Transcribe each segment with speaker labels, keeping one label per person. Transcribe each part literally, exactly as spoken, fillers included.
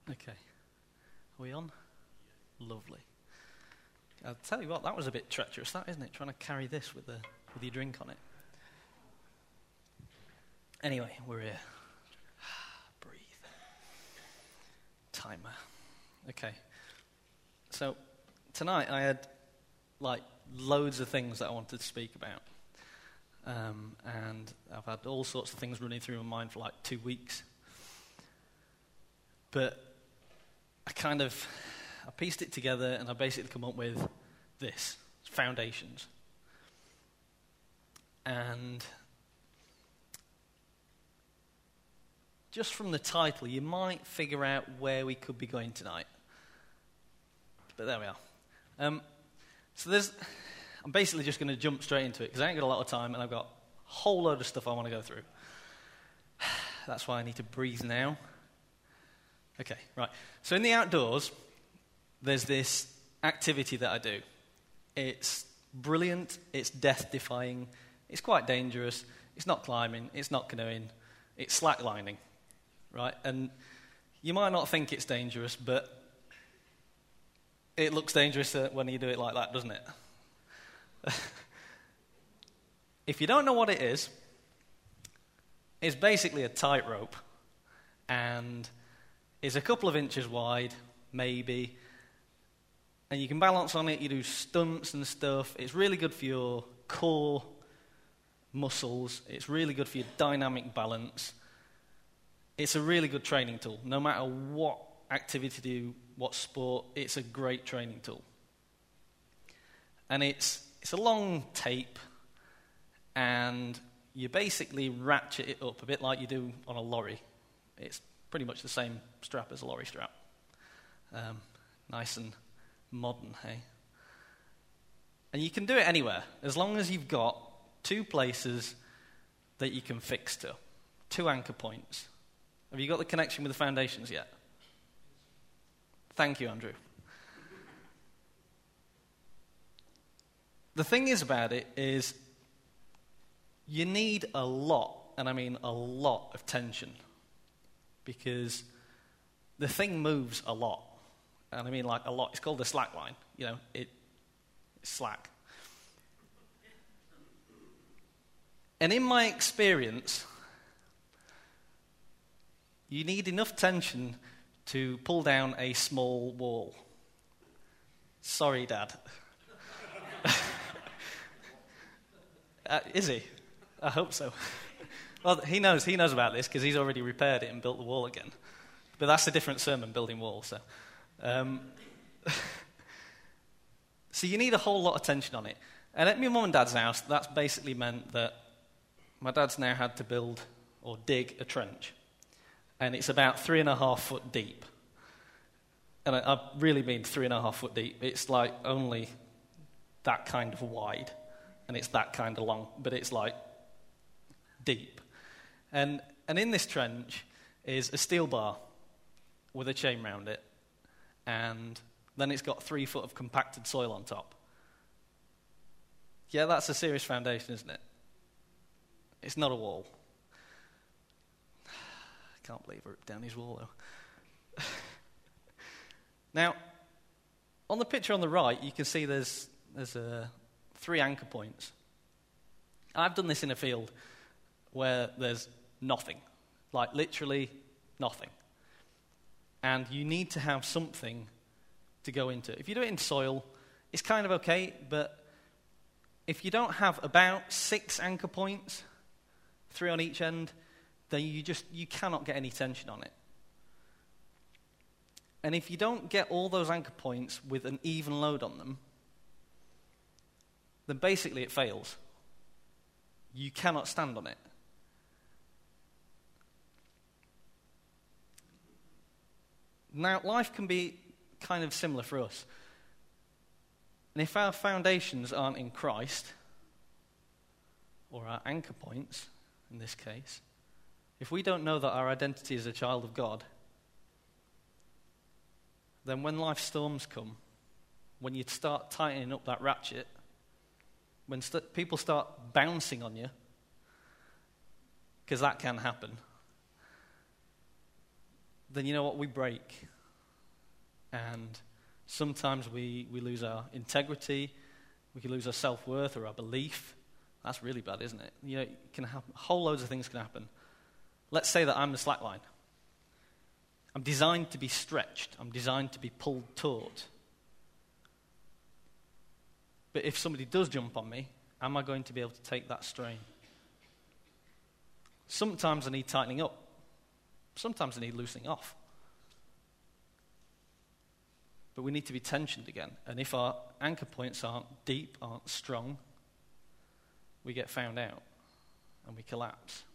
Speaker 1: Okay. Are we on? Lovely. I'll tell you what, that was a bit treacherous, that, isn't it? Trying to carry this with the with your drink on it. Anyway, we're here. Breathe. Timer. Okay. So, tonight I had, like, loads of things that I wanted to speak about. Um, and I've had all sorts of things running through my mind for, like, two weeks. But I kind of, I pieced it together and I basically come up with this, foundations. And just from the title, you might figure out where we could be going tonight. But there we are. Um, so there's, I'm basically just going to jump straight into it because I ain't got a lot of time and I've got a whole load of stuff I want to go through. That's why I need to breathe now. Okay, right. So in the outdoors, there's this activity that I do. It's brilliant, it's death-defying, it's quite dangerous, it's not climbing, it's not canoeing, it's slacklining, right? And you might not think it's dangerous, but it looks dangerous when you do it like that, doesn't it? If you don't know what it is, it's basically a tightrope, and it's a couple of inches wide, maybe, and you can balance on it, you do stunts and stuff. It's really good for your core muscles. It's really good for your dynamic balance. It's a really good training tool. No matter what activity you do, what sport, it's a great training tool. And it's it's a long tape, and you basically ratchet it up a bit like you do on a lorry. It's pretty much the same strap as a lorry strap. Um, nice and modern, hey? And you can do it anywhere, as long as you've got two places that you can fix to. Two anchor points. Have you got the connection with the foundations yet? Thank you, Andrew. The thing is about it is you need a lot, and I mean a lot of tension, because the thing moves a lot. And I mean like a lot. It's called the slack line. You know, it, it's slack. And in my experience, you need enough tension to pull down a small wall. Sorry, Dad. uh, is he? I hope so. Well, he knows. He knows about this because he's already repaired it and built the wall again. But that's a different sermon, building walls. So, um, so you need a whole lot of tension on it. And at my mum and dad's house, that's basically meant that my dad's now had to build or dig a trench, and it's about three and a half foot deep. And I, I really mean three and a half foot deep. It's like only that kind of wide, and it's that kind of long, but it's like deep. And and in this trench is a steel bar with a chain round it, and then it's got three foot of compacted soil on top. Yeah, that's a serious foundation, isn't it? It's not a wall. I can't believe I ripped down his wall, though. Now, on the picture on the right, you can see there's there's uh, three anchor points. I've done this in a field where there's nothing, like literally nothing. And you need to have something to go into. If you do it in soil, it's kind of okay, but if you don't have about six anchor points, three on each end, then you just you cannot get any tension on it. And if you don't get all those anchor points with an even load on them, then basically it fails. You cannot stand on it. Now, life can be kind of similar for us. And if our foundations aren't in Christ, or our anchor points, in this case, if we don't know that our identity is a child of God, then when life storms come, when you start tightening up that ratchet, when st- people start bouncing on you, because that can happen, then you know what? We break. And sometimes we, we lose our integrity, we can lose our self-worth or our belief. That's really bad, isn't it? You know, it can happen. Whole loads of things can happen. Let's say that I'm the slack line. I'm designed to be stretched. I'm designed to be pulled taut. But if somebody does jump on me, am I going to be able to take that strain? Sometimes I need tightening up. Sometimes I need loosening off. But we need to be tensioned again. And if our anchor points aren't deep, aren't strong, we get found out and we collapse.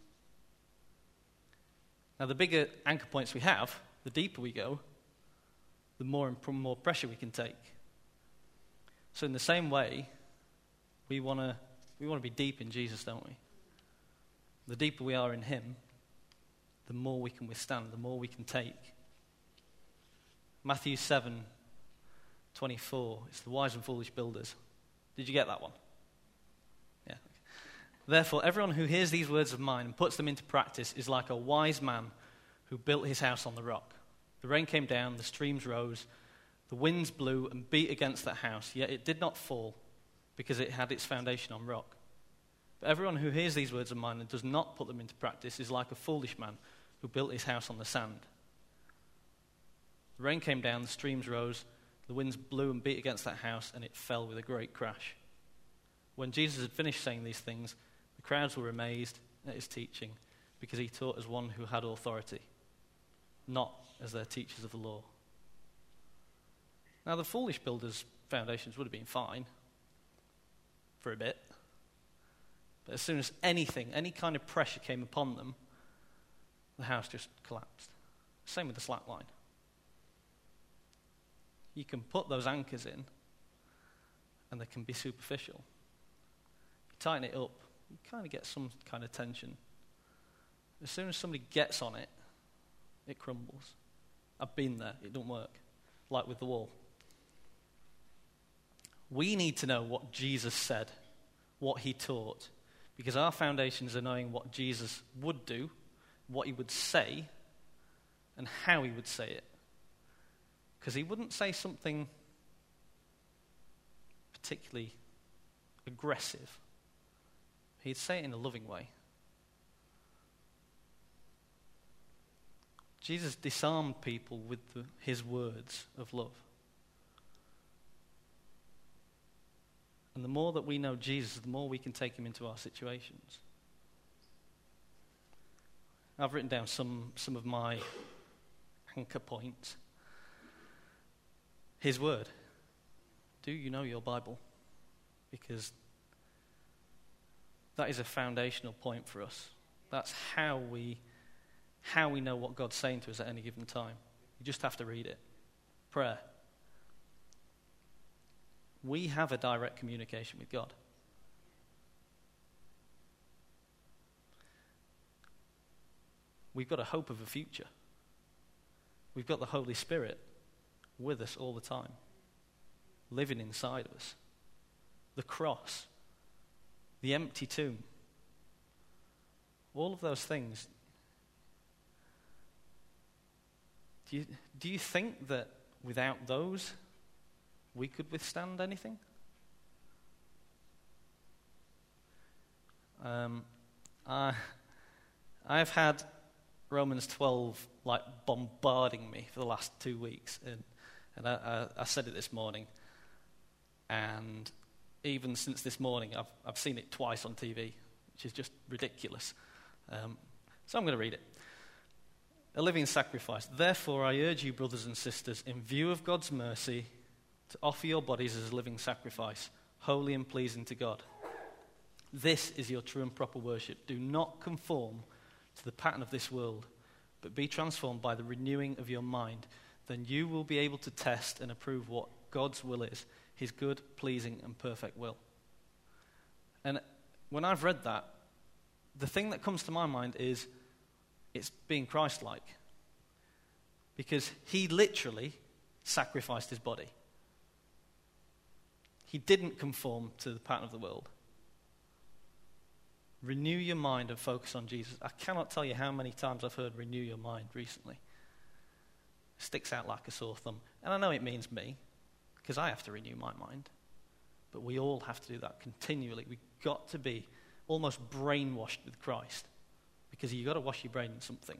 Speaker 1: Now, the bigger anchor points we have, the deeper we go, the more and more pressure we can take. So in the same way, we want to we want to be deep in Jesus, don't we? The deeper we are in him, the more we can withstand, the more we can take. Matthew seven twenty-four, it's the wise and foolish builders. Did you get that one? Yeah. Therefore, everyone who hears these words of mine and puts them into practice is like a wise man who built his house on the rock. The rain came down, the streams rose, the winds blew and beat against that house, yet it did not fall because it had its foundation on rock. But everyone who hears these words of mine and does not put them into practice is like a foolish man who built his house on the sand. The rain came down, the streams rose, the winds blew and beat against that house, and it fell with a great crash. When Jesus had finished saying these things, the crowds were amazed at his teaching because he taught as one who had authority, not as their teachers of the law. Now, the foolish builders' foundations would have been fine for a bit. But as soon as anything, any kind of pressure came upon them, the house just collapsed. Same with the slack line. You can put those anchors in, and they can be superficial. You tighten it up, you kind of get some kind of tension. As soon as somebody gets on it, it crumbles. I've been there, it don't work. Like with the wall. We need to know what Jesus said, what he taught, because our foundations are knowing what Jesus would do, what he would say, and how he would say it. Because he wouldn't say something particularly aggressive. He'd say it in a loving way. Jesus disarmed people with the, his words of love. And the more that we know Jesus, the more we can take him into our situations. I've written down some, some of my anchor points. His word. Do you know your Bible? Because that is a foundational point for us. That's how we how we know what God's saying to us at any given time. You just have to read it. Prayer. We have a direct communication with God. We've got a hope of a future. We've got the Holy Spirit with us all the time, living inside of us. The cross, the empty tomb, all of those things. Do you, do you think that without those, we could withstand anything? Um, I, I've had Romans twelve like bombarding me for the last two weeks, and and I, I, I said it this morning, and even since this morning, I've I've seen it twice on T V, which is just ridiculous. Um, so I'm going to read it. A living sacrifice. Therefore, I urge you, brothers and sisters, in view of God's mercy, to offer your bodies as a living sacrifice, holy and pleasing to God. This is your true and proper worship. Do not conform to the pattern of this world, but be transformed by the renewing of your mind. Then you will be able to test and approve what God's will is, his good, pleasing, and perfect will. And when I've read that, the thing that comes to my mind is it's being Christ-like. Because he literally sacrificed his body. He didn't conform to the pattern of the world. Renew your mind and focus on Jesus. I cannot tell you how many times I've heard renew your mind recently. sticks out like a sore thumb. And I know it means me, because I have to renew my mind. But we all have to do that continually. We've got to be almost brainwashed with Christ, because you've got to wash your brain in something.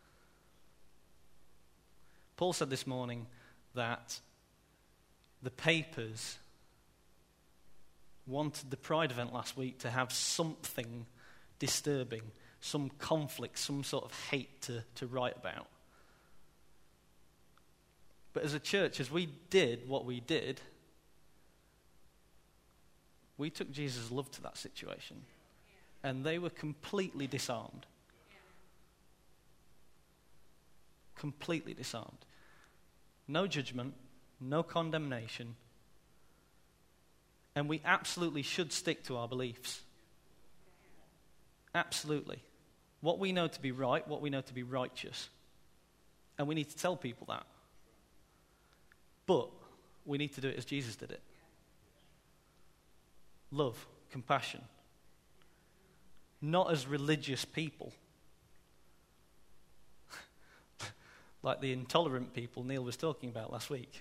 Speaker 1: Paul said this morning that the papers wanted the Pride event last week to have something disturbing, some conflict, some sort of hate to, to write about. But as a church, as we did what we did, we took Jesus' love to that situation. And they were completely disarmed. Completely disarmed. No judgment, no condemnation. And we absolutely should stick to our beliefs. Absolutely. What we know to be right, what we know to be righteous. And we need to tell people that. But we need to do it as Jesus did it. Love, compassion. Not as religious people. Like the intolerant people Neil was talking about last week.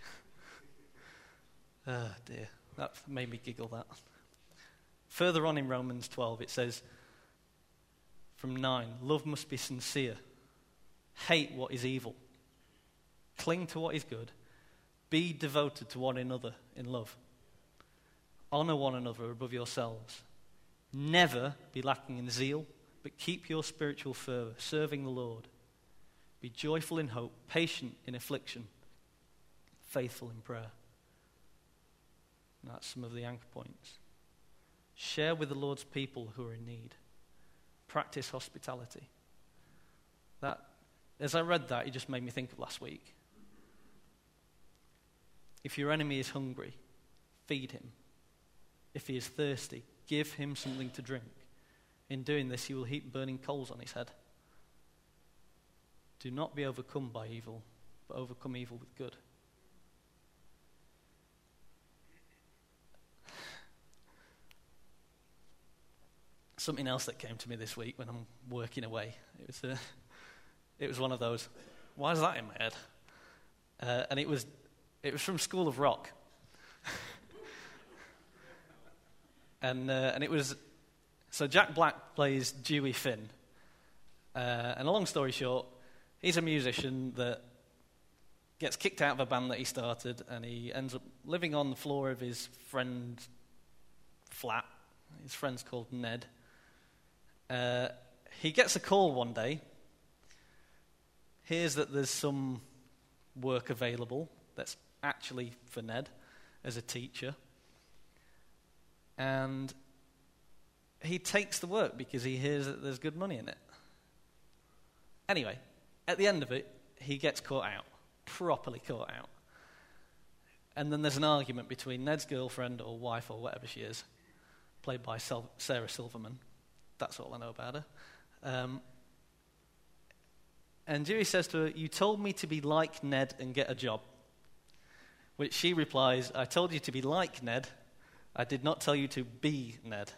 Speaker 1: Oh dear, that made me giggle, that. Further on in Romans twelve it says, from nine, love must be sincere. Hate what is evil. Cling to what is good. Be devoted to one another in love. Honor one another above yourselves. Never be lacking in zeal, but keep your spiritual fervor, serving the Lord. Be joyful in hope, patient in affliction, faithful in prayer. And that's some of the anchor points. Share with the Lord's people who are in need. Practice hospitality. That, as I read that, it just made me think of last week. If your enemy is hungry, feed him. If he is thirsty, give him something to drink. In doing this, you will heap burning coals on his head. Do not be overcome by evil, but overcome evil with good. Something else that came to me this week when I'm working away. It was, uh, it was one of those, why is that in my head? Uh, and it was, it was from School of Rock. and uh, and it was, so Jack Black plays Dewey Finn. Uh, and a long story short, he's a musician that gets kicked out of a band that he started, and he ends up living on the floor of his friend's flat. His friend's called Ned. Uh, he gets a call one day, hears that there's some work available that's actually for Ned as a teacher, and he takes the work because he hears that there's good money in it. Anyway, at the end of it, he gets caught out, properly caught out. And then there's an argument between Ned's girlfriend or wife or whatever she is, played by Sarah Silverman. That's all I know about her. Um, and Dewey says to her, "You told me to be like Ned and get a job." Which she replies, "I told you to be like Ned. I did not tell you to be Ned."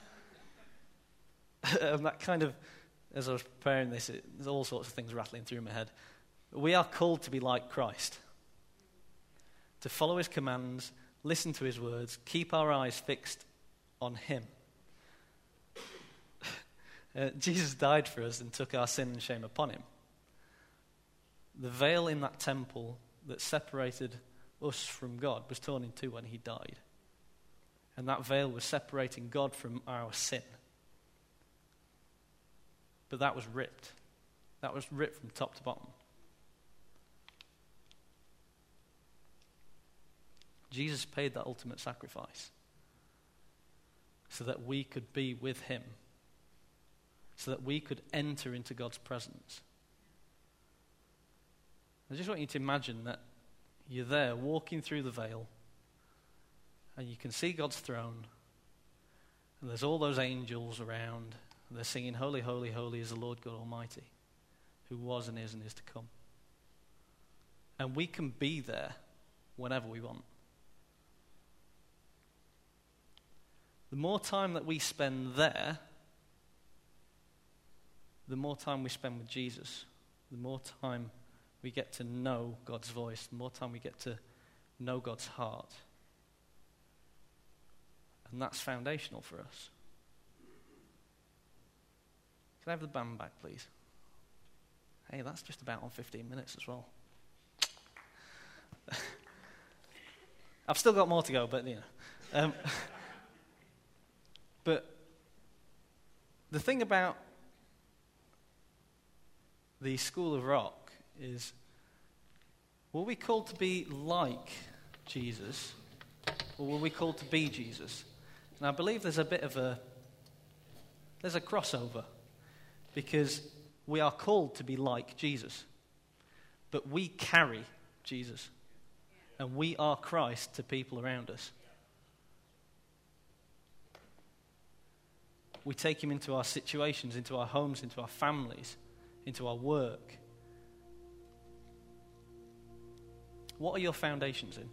Speaker 1: And that kind of, as I was preparing this, it, there's all sorts of things rattling through my head. We are called to be like Christ. To follow his commands, listen to his words, keep our eyes fixed on him. Uh, Jesus died for us and took our sin and shame upon him. The veil in that temple that separated us from God was torn in two when he died. And that veil was separating God from our sin. But that was ripped. That was ripped from top to bottom. Jesus paid that ultimate sacrifice so that we could be with him, so that we could enter into God's presence. I just want you to imagine that you're there walking through the veil and you can see God's throne and there's all those angels around and they're singing, "Holy, holy, holy is the Lord God Almighty, who was and is and is to come." And we can be there whenever we want. The more time that we spend there, the more time we spend with Jesus, the more time we get to know God's voice, the more time we get to know God's heart. And that's foundational for us. Can I have the band back, please? Hey, that's just about on fifteen minutes as well. I've still got more to go, but you know. Um, but the thing about the School of Rock is, were we called to be like Jesus, or were we called to be Jesus? And I believe there's a bit of a, there's a crossover, because we are called to be like Jesus, but we carry Jesus, and we are Christ to people around us. We take him into our situations, into our homes, into our families, into our work. What are your foundations in?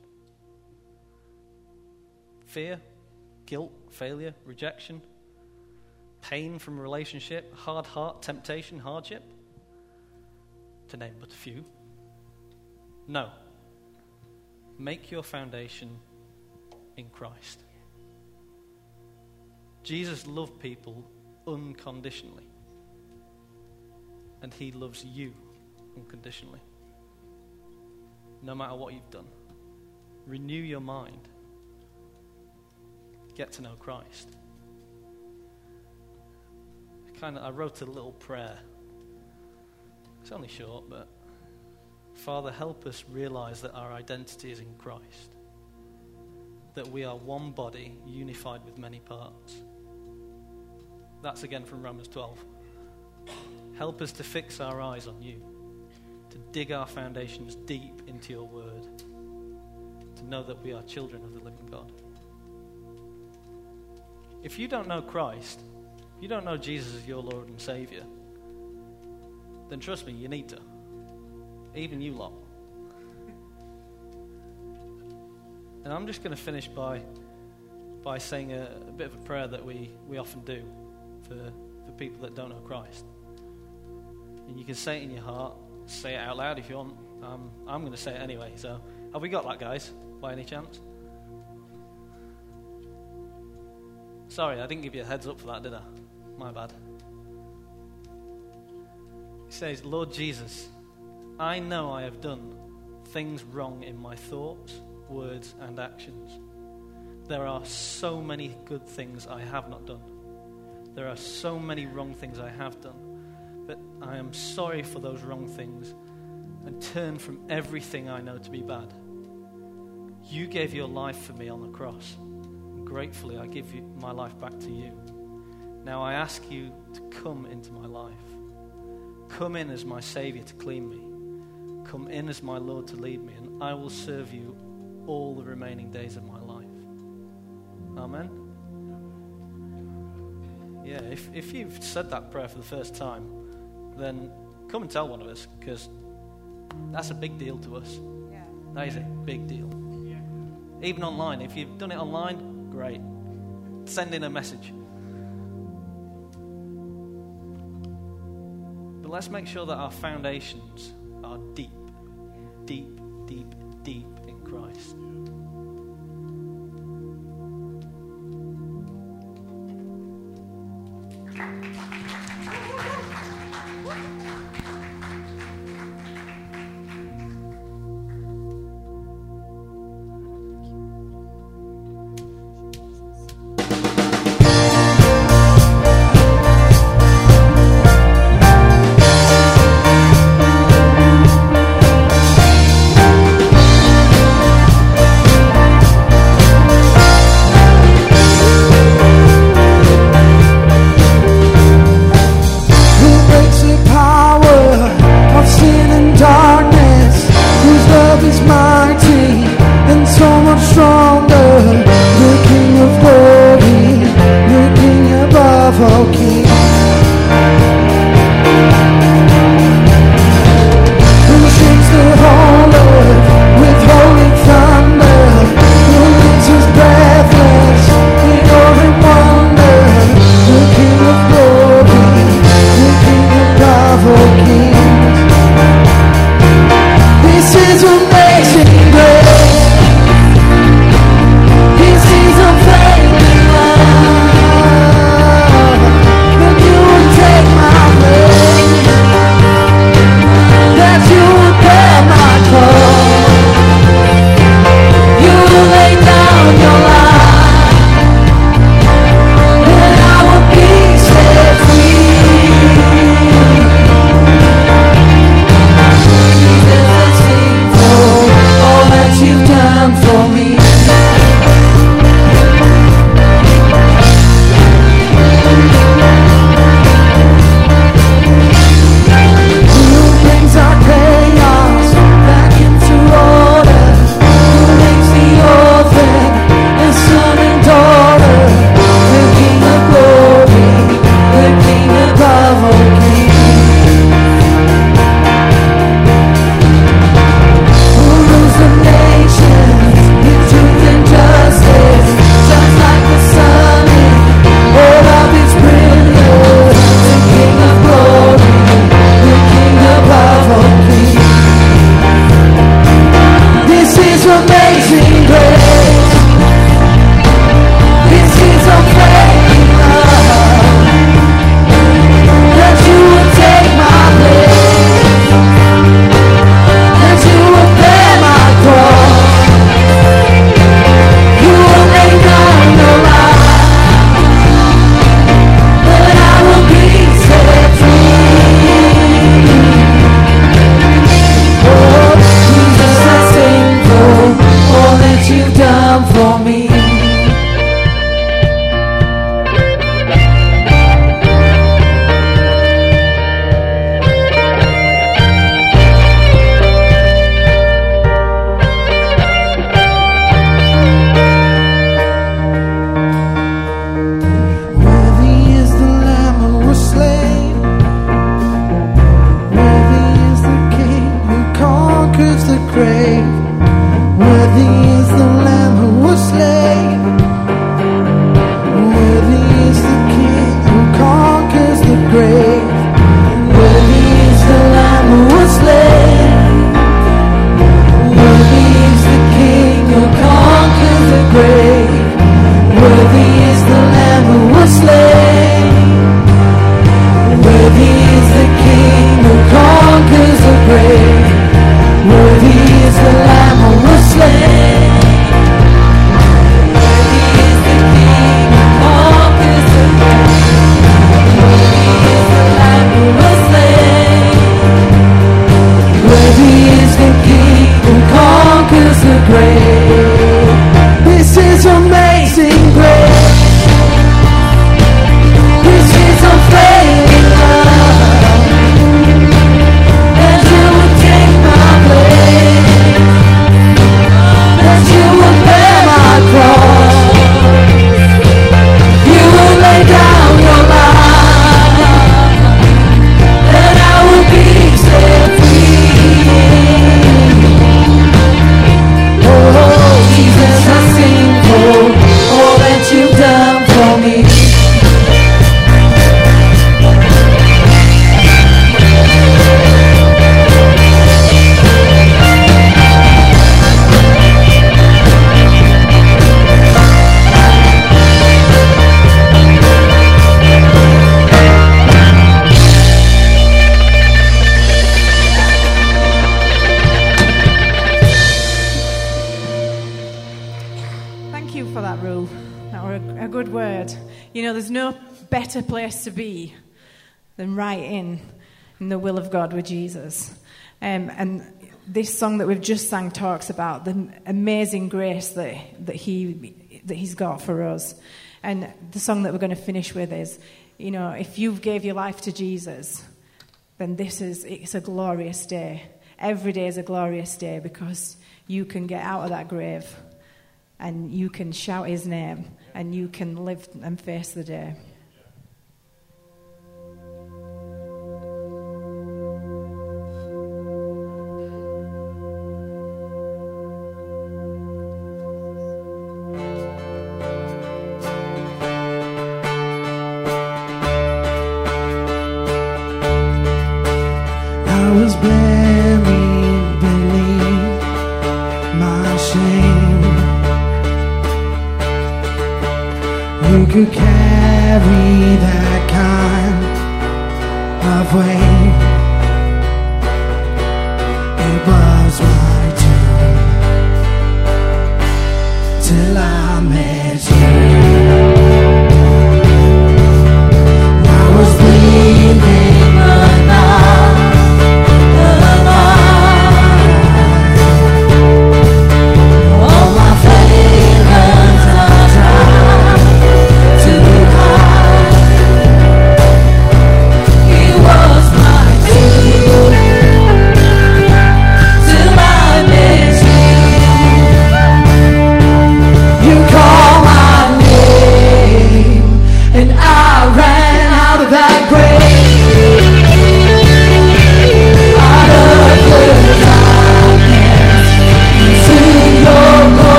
Speaker 1: Fear, guilt, failure, rejection, pain from a relationship, hard heart, temptation, hardship, to name but a few. No. Make your foundation in Christ. Jesus loved people unconditionally, and he loves you unconditionally. No matter what you've done, renew your mind. Get to know Christ. Kind of, I wrote a little prayer. It's only short, but Father, help us realize that our identity is in Christ, that we are one body unified with many parts. That's again from Romans twelve. Help us to fix our eyes on you, to dig our foundations deep into your word, to know that we are children of the living God. If you don't know Christ, if you don't know Jesus as your Lord and Savior, then trust me, you need to. Even you lot. And I'm just going to finish by by saying a, a bit of a prayer that we, we often do for, for people that don't know Christ. And you can say it in your heart, say it out loud if you want. Um, I'm going to say it anyway. So, have we got that, guys, by any chance? Sorry, I didn't give you a heads up for that, did I? My bad. He says, Lord Jesus, I know I have done things wrong in my thoughts, words, and actions. There are so many good things I have not done. There are so many wrong things I have done. But I am sorry for those wrong things and turn from everything I know to be bad. You gave your life for me on the cross. And gratefully, I give you my life back to you. Now I ask you to come into my life. Come in as my Savior to clean me. Come in as my Lord to lead me, and I will serve you all the remaining days of my life. Amen? Yeah, if, if you've said that prayer for the first time, then come and tell one of us, because that's a big deal to us.
Speaker 2: Yeah.
Speaker 1: That is a big deal.
Speaker 2: Yeah.
Speaker 1: Even online. If you've done it online, great. Send in a message. But let's make sure that our foundations are deep, deep, deep, deep in Christ.
Speaker 3: King.
Speaker 2: there's no better place to be than right in, in the will of God with Jesus. Um, and this song that we've just sang talks about the amazing grace that that he that he's got for us. And the song that we're going to finish with is, you know, if you gave your life to Jesus, then this is it's a glorious day. Every day is a glorious day because you can get out of that grave and you can shout his name and you can live and face the day.
Speaker 3: I was buried beneath my shame. Who could carry that kind of weight? It was my turn till I met you. I was bleeding but now to hide.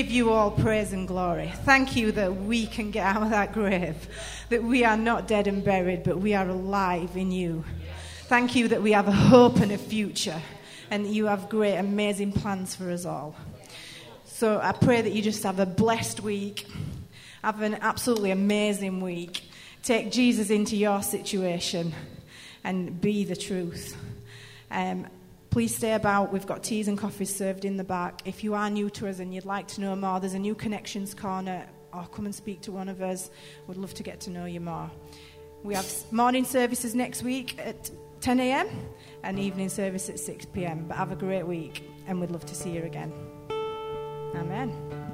Speaker 2: give you all praise and glory. Thank you that we can get out of that grave, that we are not dead and buried, but we are alive in you. Thank you that we have a hope and a future, and that you have great, amazing plans for us all. So I pray that you just have a blessed week, have an absolutely amazing week. Take Jesus into your situation and be the truth. Um, please stay about. We've got teas and coffees served in the back. If you are new to us and you'd like to know more, there's a new Connections Corner, or come and speak to one of us. We'd love to get to know you more. We have morning services next week at ten a.m. and evening service at six p.m. But have a great week, and we'd love to see you again. Amen.